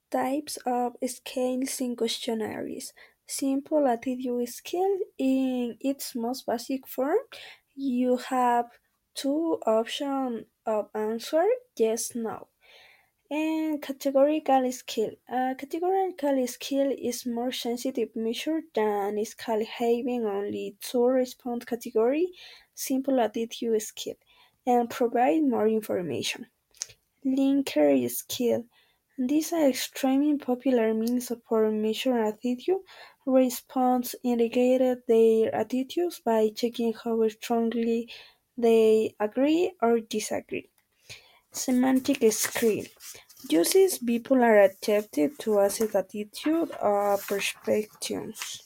Types of scales in questionnaires. Simple attitude scale in its most basic form. You have two options of answer, yes, no. And categorical scale. A categorical scale is more sensitive measure than scale having only two response category, simple attitude scale, and provide more information. Linker skill. These are extremely popular means for measuring attitude. Response indicated their attitudes by checking how strongly they agree or disagree. Semantic skill uses people are adapted to assess attitude or perspectives.